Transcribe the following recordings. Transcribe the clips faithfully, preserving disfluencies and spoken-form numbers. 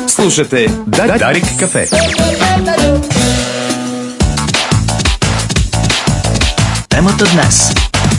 Слушате Дарик кафе. Темата днес.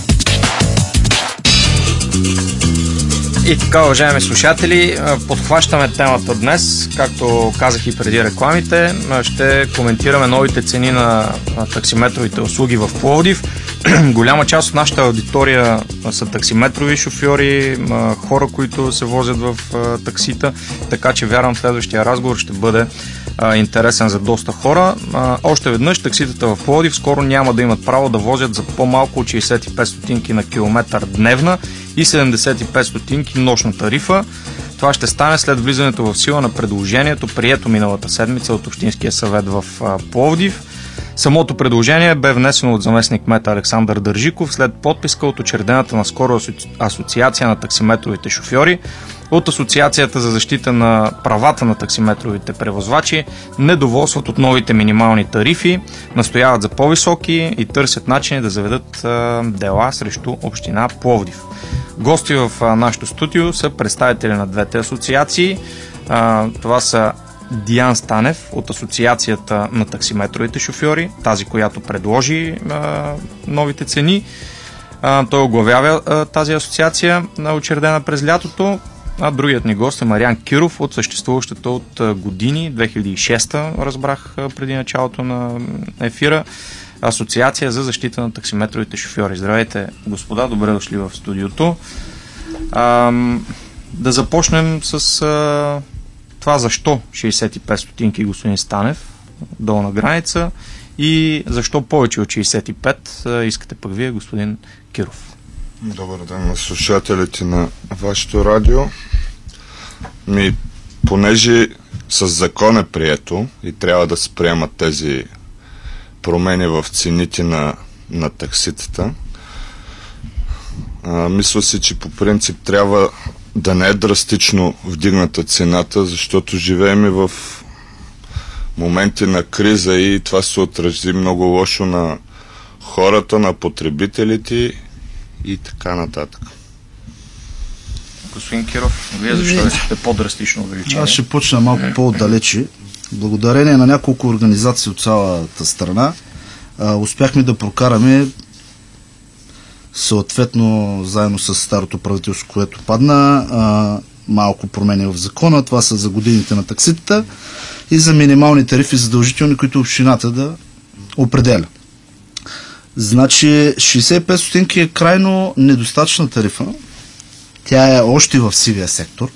И така, уважаеми слушатели, подхващаме темата днес. Както казах и преди рекламите, ще коментираме новите цени на таксиметровите услуги в Пловдив. Голяма част от нашата аудитория са таксиметрови шофьори, хора, които се возят в таксита, така че вярвам следващия разговор ще бъде интересен за доста хора. Още веднъж, такситата в Пловдив скоро няма да имат право да возят за по-малко от шейсет и пет стотинки на километър дневна и седемдесет и пет стотинки нощна тарифа. Това ще стане след влизането в сила на предложението, прието миналата седмица от Общинския съвет в Пловдив. Самото предложение бе внесено от заместник-кмета Александър Държиков след подписка от учредената наскоро асоциация на таксиметровите шофьори. От Асоциацията за защита на правата на таксиметровите превозвачи недоволстват от новите минимални тарифи, настояват за по-високи и търсят начини да заведат а, дела срещу община Пловдив. Гости в а, нашото студио са представители на двете асоциации. А, това са Диан Станев от Асоциацията на таксиметровите шофьори, тази, която предложи а, новите цени. А, той оглавява а, тази асоциация, учредена през лятото. А другият ни гост е Мариан Киров от съществуващата от години, две хиляди и шеста, разбрах преди началото на ефира, Асоциация за защита на таксиметровите шофьори. Здравейте, господа, добре дошли в студиото. А, да започнем с а, това защо шейсет и пет стотинки, господин Станев, долна граница, и защо повече от шейсет и пет а, искате пък вие, господин Киров. Добър ден на слушателите на вашето радио. Ми, понеже с закон е прието и трябва да се приемат тези промени в цените на, на такситата, а, мисля си, че по принцип трябва да не е драстично вдигната цената, защото живеем в моменти на криза и това се отрази много лошо на хората, на потребителите и така нататък. Господин Киров, вие защо искате по-драстично увеличение? Аз ще почна малко по-отдалече. Благодарение на няколко организации от цялата страна а, успяхме да прокараме съответно заедно с старото правителство, което падна, а, малко промени в закона. Това са за годините на такситата и за минимални тарифи задължителни, които общината да определя. Значи шейсет и пет стотинки е крайно недостатъчна тарифа. Тя е още в сивия сектор.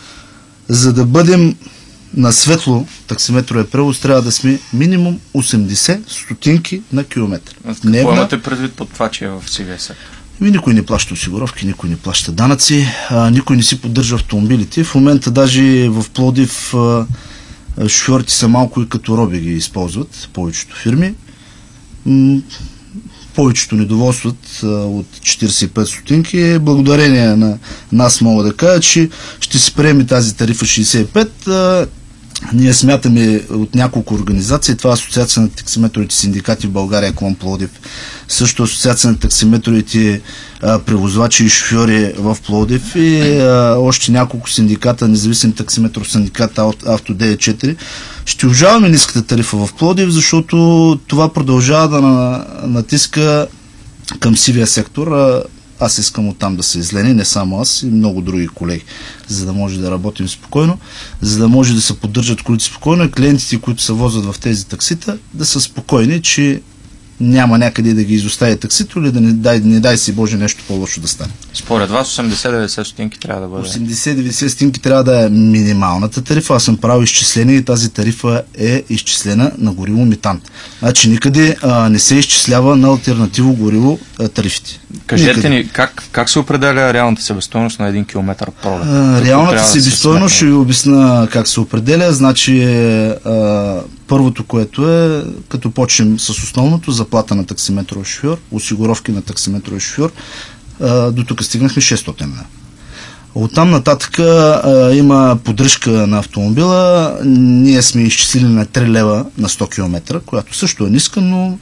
За да бъдем на светло таксиметровия превоз, трябва да сме минимум осемдесет стотинки на километър. Какво Дневна... имате предвид под това, че е в сивия сектор? Ми, никой не плаща осигуровки, никой не плаща данъци, а, никой не си поддържа автомобилите. В момента даже в Пловдив а, шофьорите са малко и като роби ги използват, повечето фирми. М- повечето недоволстват а, от четирийсет и пет стотинки. Благодарение на нас мога да кажа, че ще се приеме тази тарифа шейсет и пет. А, ние смятаме от няколко организации, това е Асоциация на таксиметровите синдикати в България, клон Пловдив, също Асоциация на таксиметровите а, превозвачи и шофьори в Пловдив и а, още няколко синдиката, независим таксиметров синдикат Авто девет четири. Ще обжалваме ниската тарифа в Пловдив, защото това продължава да натиска към сивия сектор. А, аз искам оттам да се излени, не само аз, и много други колеги, за да може да работим спокойно, за да може да се поддържат колите спокойно и клиентите, които се возят в тези таксита, да са спокойни, че няма някъде да ги изостави таксито или да не дай, не дай си Боже нещо по-лошо да стане. Според вас осемдесет до деветдесет стотинки трябва да бъде? осемдесет до деветдесет стотинки трябва да е минималната тарифа. Аз съм правил изчисление и тази тарифа е изчислена на гориво метан. Значи никъде а, не се изчислява на алтернативо гориво а, тарифите. Кажете никъде. ни, как, как се определя реалната себестойност на един километър пролет? А, реалната себестойност ще ви обясна как се определя. Значи а, първото, което е, като почнем с основното, заплата на таксиметров шофьор, осигуровки на таксиметров шофьор, а, до тук стигнахме шестстотин лева. Оттам нататък а, има поддръжка на автомобила. Ние сме изчислили на три лева на сто километра, която също е ниска, но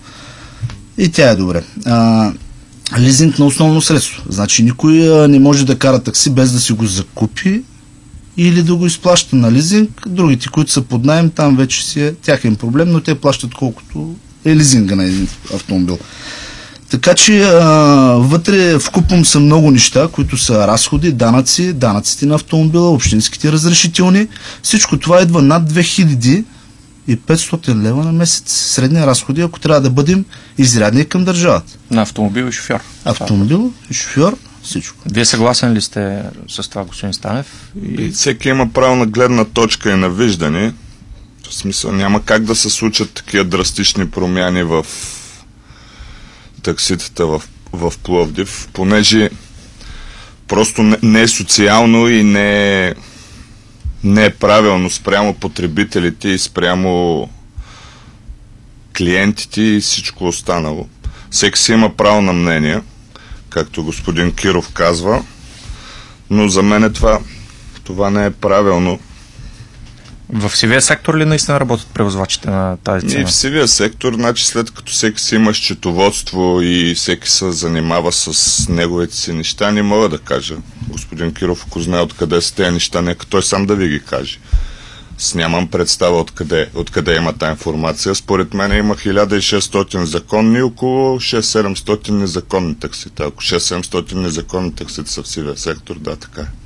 и тя е добре. А, лизинг на основно средство. Значи никой а, не може да кара такси без да си го закупи или да го изплаща на лизинг. Другите, които са под наем, там вече си е тяхен проблем, но те плащат колкото е лизинга на един автомобил. Така че а, вътре вкупом са много неща, които са разходи, данъци, данъците на автомобила, общинските разрешителни. Всичко това идва над две хиляди и петстотин лева на месец средни разходи, ако трябва да бъдем изрядни към държавата. На автомобил и шофьор. Автомобил и шофьор, всичко. Вие съгласен ли сте с това, господин Станев? И всеки има право на гледна точка и на виждане. В смисъл, няма как да се случат такива драстични промяни в такситата в, в Пловдив, понеже просто не, не е социално и не е, не е правилно спрямо потребителите и спрямо клиентите и всичко останало. Всеки си има право на мнение, както господин Киров казва, но за мен това, това не е правилно. В сивия сектор ли наистина работят превозвачите на тази цена? И в сивия сектор, значи след като всеки си има счетоводство и всеки се занимава с неговите си неща, не мога да кажа. Господин Киров, ако знае откъде са тези неща, нека той сам да ви ги каже. С нямам представа откъде, откъде има тази информация. Според мен има хиляда и шестстотин законни и около шест-седемстотин незаконни таксита. Ако шест-седемстотин незаконни таксита са в сивия сектор, да, така е.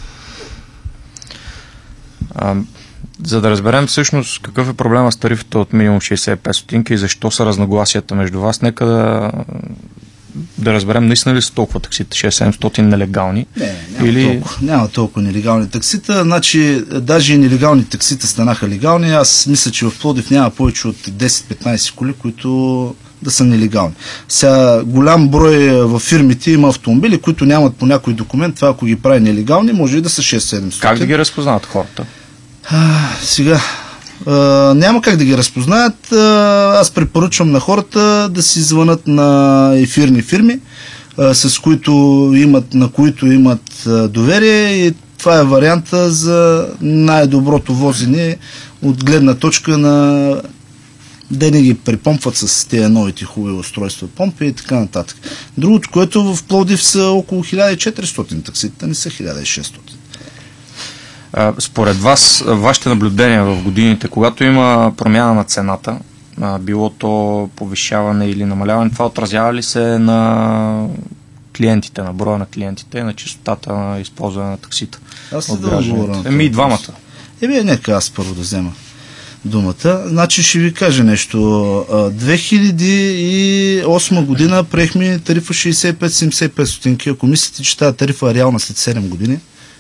А, за да разберем всъщност какъв е проблема с тарифата от минимум шейсет и пет стотинки и защо са разногласията между вас, нека да, да разберем наистина ли са толкова таксита, шест-седемстотин нелегални? Не, няма, или... толкова, няма толкова нелегални таксита, значи даже и нелегални таксита станаха легални. Аз мисля, че в Пловдив няма повече от десет-петнайсет коли, които да са нелегални. Сега голям брой във фирмите има автомобили, които нямат по някой документ, това ако ги прави нелегални, може и да са шест-седемстотин. Как да ги разпознават хората? А, сега, а, няма как да ги разпознаят. А, аз препоръчвам на хората да си звънат на ефирни фирми, а, с които имат, на които имат а, доверие, и това е варианта за най-доброто возене от гледна точка на да не ги припомпват с тези новите хубави устройства, помпи и така нататък. Другото, което в Пловдив са около хиляда и четиристотин таксита, не са хиляда и шестстотин. Според вас, вашите наблюдения в годините, когато има промяна на цената, било то повишаване или намаляване, това отразява ли се на клиентите, на броя на клиентите и на честотата на използване на таксита? Аз не да говоря. Еми и двамата. Еми, нека аз първо да взема думата. Значи ще ви кажа нещо. две хиляди и осма година приехме тарифа шейсет и пет - седемдесет и пет стотинки. Ако мислите, че тази тарифа е реална след седем години,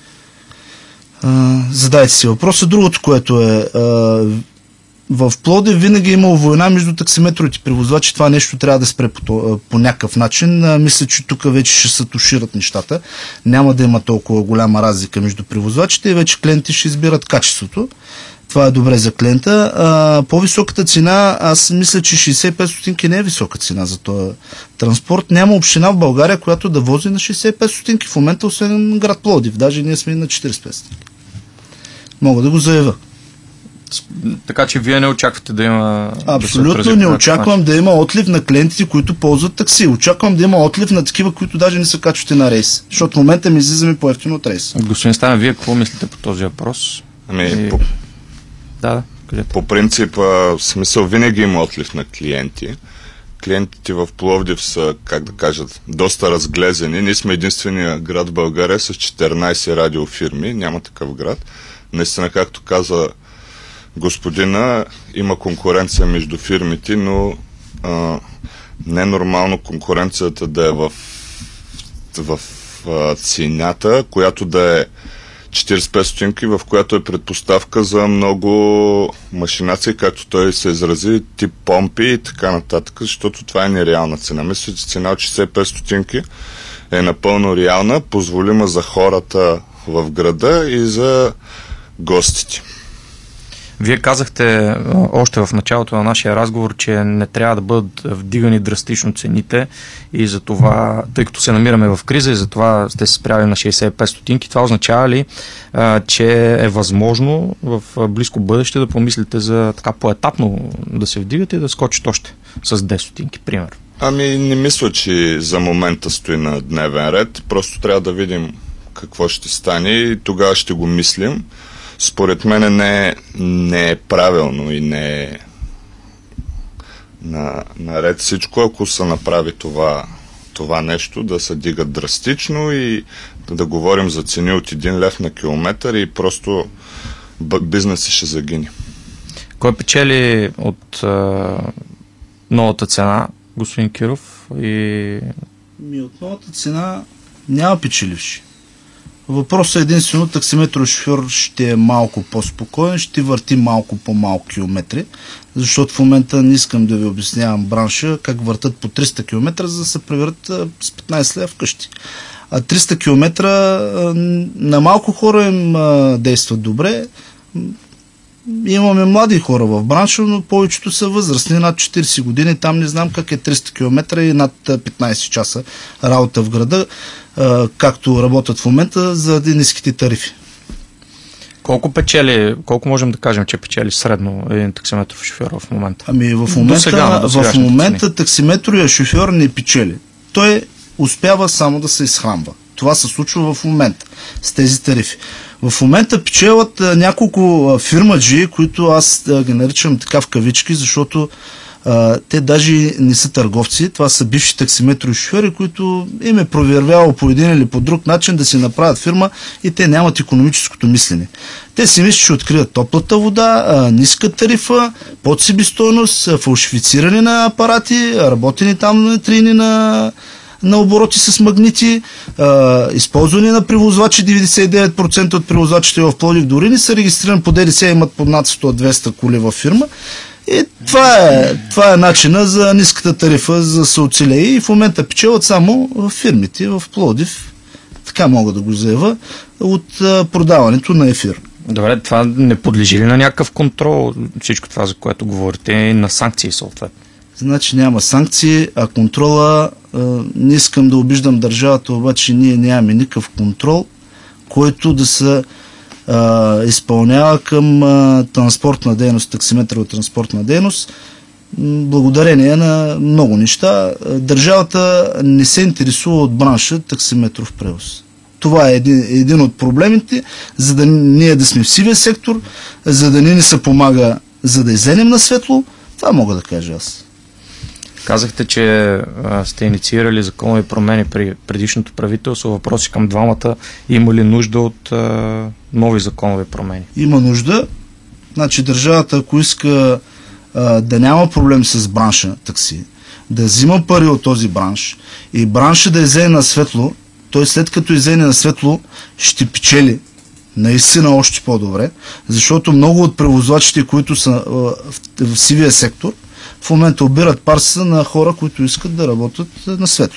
задайте си въпроса. Другото, което е, в Пловдив винаги е имало война между таксиметровите превозвачи. Това нещо трябва да спре по, по някакъв начин. Мисля, че тук вече ще се тушират нещата. Няма да има толкова голяма разлика между превозвачите и вече клиенти ще избират качеството. Това е добре за клиента. А, по-високата цена, аз мисля, че шейсет и пет стотинки не е висока цена за този транспорт. Няма община в България, която да вози на шейсет и пет стотинки в момента, освен град Пловдив. Даже ние сме на четирийсет и пет стотинки. Мога да го заявя. Така че вие не очаквате да има... Абсолютно да не очаквам начин. Да има отлив на клиентите, които ползват такси. Очаквам да има отлив на такива, които даже не са качвате на рейс. Защото в момента ми излизаме по-евтино от рейс. Господин Станев, вие какво мислите по този въпрос? Ами, И... по... Да, да, кажете. По принцип, в смисъл, винаги има отлив на клиенти. Клиентите в Пловдив са, как да кажат, доста разглезени. Ние сме единствения град в България с четиринайсет радиофирми. Няма такъв град. Наистина, както каза господина, има конкуренция между фирмите, но а, не е нормално конкуренцията да е в, в а, цената, която да е четирийсет и пет стотинки, в която е предпоставка за много машинации, както той се изрази, тип помпи и така нататък, защото това е нереална цена. Мисля, че цена от шейсет и пет стотинки е напълно реална, позволима за хората в града и за гостите. Вие казахте още в началото на нашия разговор, че не трябва да бъдат вдигани драстично цените и за това, тъй като се намираме в криза и за това сте се спряли на шейсет и пет стотинки, това означава ли, а, че е възможно в близко бъдеще да помислите за така поетапно да се вдигат и да скочат още с десет стотинки, пример? Ами не мисля, че за момента стои на дневен ред. Просто трябва да видим какво ще стане и тогава ще го мислим. Според мен не е, не е правилно и не е на, наред всичко, ако се направи това, това нещо, да се дига драстично и да, да говорим за цени от един лев на километър и просто бизнесът ще загине. Кой печели от а, новата цена, господин Киров? И... Ми от новата цена няма печеливши. Въпросът е единствено, таксиметров шофьор ще е малко по-спокоен, ще върти малко по-малко километри, защото в момента не искам да ви обяснявам бранша как въртат по триста километра, за да се превърят с петнайсет лева вкъщи. А триста километра на малко хора им действат добре. Имаме млади хора в бранша, но повечето са възрастни, над четирийсет години. Там не знам как е триста километра и над петнайсет часа работа в града, както работят в момента заради ниските тарифи. Колко печели, колко можем да кажем, че печели средно един таксиметров шофьор в момента? Ами в момента, сега, в момента таксиметровия шофьор не печели. Той успява само да се изхранва. Това се случва в момента с тези тарифи. В момента печелят а, няколко фирмаджи, които аз а, ги наричам така в кавички, защото а, те даже не са търговци. Това са бивши таксиметрови шофьори, които им е провервяло по един или по друг начин да си направят фирма и те нямат икономическото мислене. Те си мислят, че открият топлата вода, а, ниска тарифа, под себестойност, фалшифициране на апарати, работени там трини на на обороти с магнити, а, използване на превозвачи. деветдесет и девет процента от превозвачите в Пловдив дори не са регистрирани по ДДС, имат под над сто-двеста коли във фирма. И това е, това е начина за ниската тарифа, за да се оцелее. И в момента печелят само в фирмите в Пловдив, така мога да го заявя, от а, продаването на ефир. Добре, това не подлежи ли на някакъв контрол, всичко това, за което говорите, и на санкции съответно? Значи няма санкции, а контрола, а, не искам да обиждам държавата, обаче ние нямаме никакъв контрол, който да се а, изпълнява към а, транспортна дейност, таксиметрова транспортна дейност. Благодарение на много неща, държавата не се интересува от бранша таксиметров превоз. Това е един, един от проблемите, за да ние да сме в сивия сектор, за да ни не се помага, за да излезем на светло. Това мога да кажа аз. Казахте, че а, сте инициирали законови промени при предишното правителство. Въпроси към двамата. Има ли нужда от а, нови законови промени? Има нужда. Значи държавата, ако иска а, да няма проблем с бранша такси, да взима пари от този бранш и бранша да излезе на светло, той след като излезе на светло ще печели наистина още по-добре, защото много от превозвачите, които са а, в, в сивия сектор, в момента обират парса на хора, които искат да работят на светло.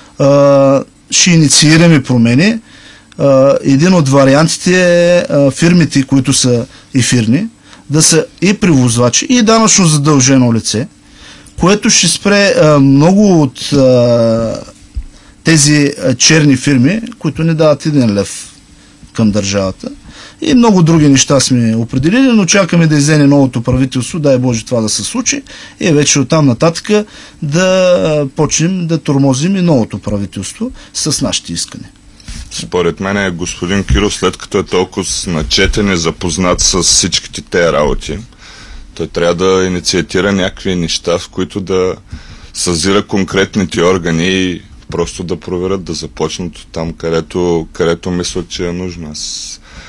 А, ще инициираме промени. А, един от вариантите е а, фирмите, които са ефирни, да са и превозвачи, и данъчно задължено лице, което ще спре а, много от а, тези а, черни фирми, които не дават един лев към държавата. И много други неща сме определили, но чакаме да излезе новото правителство, дай Боже това да се случи, и вече оттам нататък да почнем да тормозим и новото правителство с нашите искания. Според мен господин Киров, след като е толкова начетен и запознат с всичките тези работи, той трябва да инициатира някакви неща, в които да съзира конкретните органи и просто да проверят, да започнат там, където, където мислят, че е нужно. Аз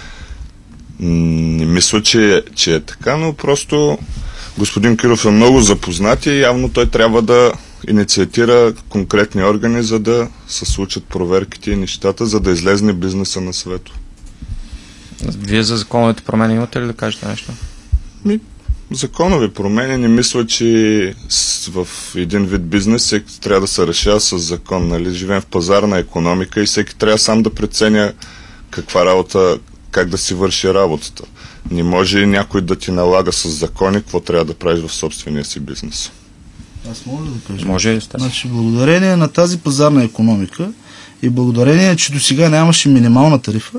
не мисля, че, че е така, но просто господин Киров е много запознат и явно той трябва да инициатира конкретни органи, за да се случат проверките и нещата, за да излезне бизнеса на светло. Вие за законовите промени имате ли да кажете нещо? Ми, законови промени не мисля, че в един вид бизнес всеки трябва да се решава с закон. Нали? Живеем в пазарна икономика и всеки трябва сам да преценя каква работа, как да си върши работата. Не може някой да ти налага с закони какво трябва да правиш в собствения си бизнес. Аз мога да кажа? Може и Значи, благодарение на тази пазарна икономика и благодарение, че до сега нямаше минимална тарифа,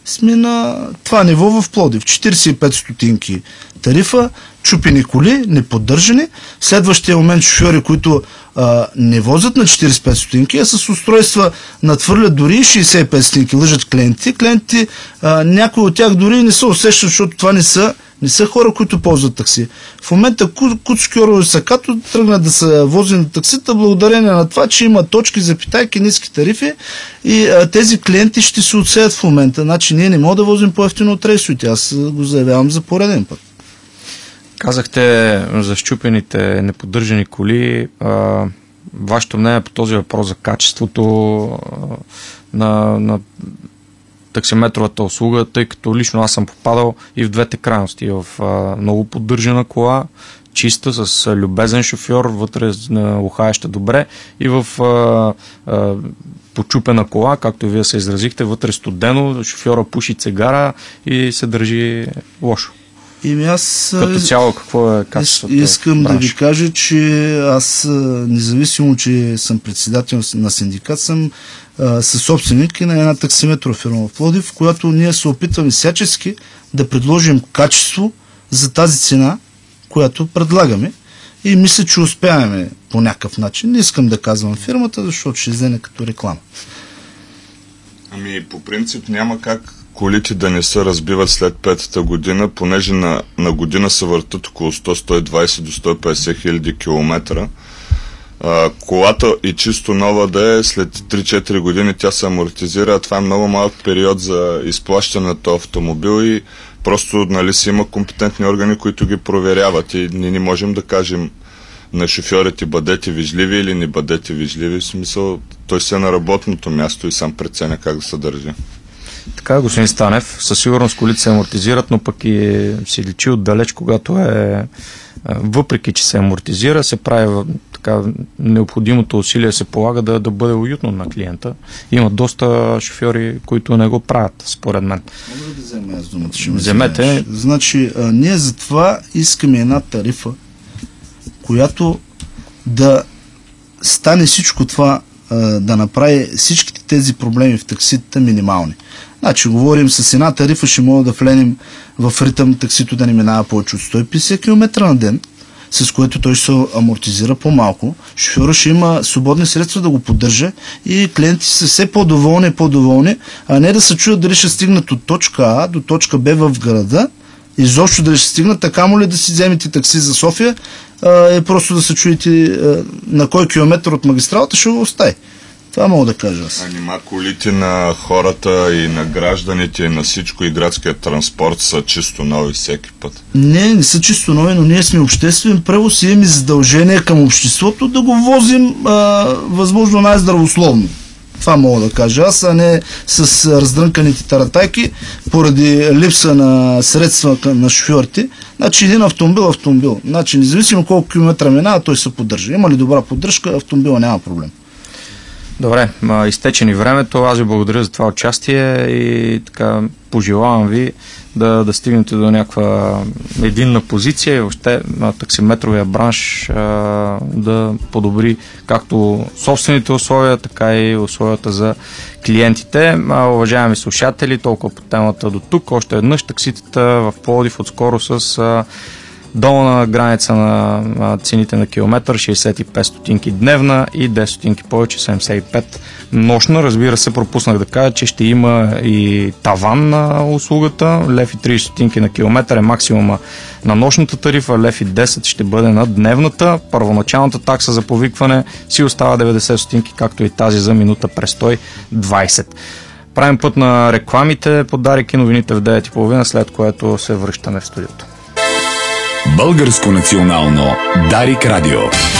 сме на това ниво в Пловдив. четиридесет и пет стотинки тарифа, чупени коли, неподдържани. В следващия момент шофьори, които а, не возят на четиридесет и пет стотинки, а с устройства надхвърлят дори и шейсет и пет стотинки, лъжат клиенти. Клиентите, а, някои от тях дори не се усещат, защото това не са, не са хора, които ползват такси. В момента Куцкьоро и Сакато тръгнат да са вози на таксита, благодарение на това, че има точки, запитайки, ниски тарифи и а, тези клиенти ще се отсеят в момента. Значи ние не можем да возим по-ефтино от рейсовите. Аз го заявявам за пореден път. Казахте за счупените неподдържани коли. А, вашето мнение по този въпрос за качеството а, на, на таксиметровата услуга, тъй като лично аз съм попадал и в двете крайности. В а, много поддържана кола, чиста, с любезен шофьор, вътре ухаеща добре, и в а, а, почупена кола, както и вие се изразихте, вътре студено, шофьора пуши цигара и се държи лошо. И аз, като цяло, какво е качеството? Искам да ви кажа, че аз, независимо, че съм председател на синдикат, съм със собственик на една таксиметрова фирма в Пловдив, в която ние се опитваме всячески да предложим качество за тази цена, която предлагаме, и мисля, че успяваме по някакъв начин. Не искам да казвам фирмата, защото ще излезе като реклама. Ами, по принцип няма как колите да не се разбиват след петата година, понеже на, на година се въртат около сто до сто и двадесет до сто и петдесет хиляди километра. А, колата и чисто нова да е, след три-четири години тя се амортизира, а това е много малък период за изплащане на този автомобил и просто, нали, си има компетентни органи, които ги проверяват и ние не можем да кажем на шофьорите бъдете вижливи или не бъдете вижливи. В смисъл, той се е на работното място и сам преценя как да се държи. Така, господин Станев, със сигурност колите се амортизират, но пък и се личи отдалеч, когато е, въпреки че се амортизира, се прави така, необходимото усилие се полага да, да бъде уютно на клиента. Има доста шофьори, които не го правят, според мен. Мога да взема аз думата? Ще Вземете. Значи, а, ние затова искаме една тарифа, която да стане всичко това, а, да направи всичките тези проблеми в такситата минимални. Значи, говорим с една тарифа, ще мога да вленим в ритъм таксито да не минава повече от сто и петдесет километра на ден, с което той ще се амортизира по-малко. Шофьора ще има свободни средства да го поддържа и клиенти са все по-доволни и по-доволни, а не да се чуят дали ще стигнат от точка А до точка Б в града, изобщо дали ще стигнат, така му ли да си вземете такси за София, а, е просто да се чуете а, на кой километър от магистралата ще го остави. Това мога да кажа аз. А нима колите на хората и на гражданите и на всичко и градския транспорт са чисто нови всеки път? Не, не са чисто нови, но ние сме обществен превоз и имаме задължение към обществото да го возим а, възможно най-здравословно. Това мога да кажа аз, а не с раздрънканите таратайки поради липса на средства на шофьорите. Значи един автомобил, автомобил. Значи независимо колко километра минава, той се поддържа. Има ли добра поддръжка, автомобила няма проблем. Добре, изтече ни времето. Аз ви благодаря за това участие и така пожелавам ви да, да стигнете до някаква единна позиция и въобще таксиметровия бранш а, да подобри както собствените условия, така и условията за клиентите. А, уважаеми слушатели, толкова по темата до тук. Още веднъж такситата в Пловдив отскоро с а, долна граница на цените на километър, шейсет и пет стотинки дневна и десет стотинки повече, седемдесет и пет нощна. Разбира се, пропуснах да кажа, че ще има и таван на услугата. Лев и тридесет стотинки на километър е максимума на нощната тарифа, лев и десет ще бъде на дневната. Първоначалната такса за повикване си остава деветдесет стотинки, както и тази за минута престой двадесет. Правим път на рекламите, подарък и новините в девет и половина, след което се връщаме в студиото. Българско национално Дарик Радио.